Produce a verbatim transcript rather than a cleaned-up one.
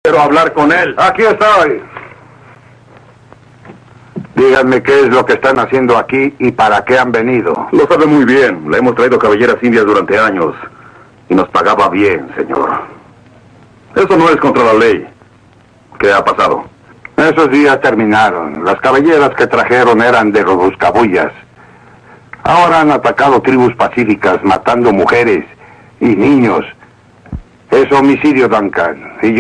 Quiero hablar con él. Aquí estoy. Díganme qué es lo que están haciendo aquí y para qué han venido. Lo sabe muy bien. Le hemos traído cabelleras indias durante años. Y nos pagaba bien, señor. Eso no es contra la ley. ¿Qué ha pasado? Esos días terminaron. Las cabelleras que trajeron eran de los buscabullas. Ahora han atacado tribus pacíficas, matando mujeres y niños. Es homicidio, Duncan. Y yo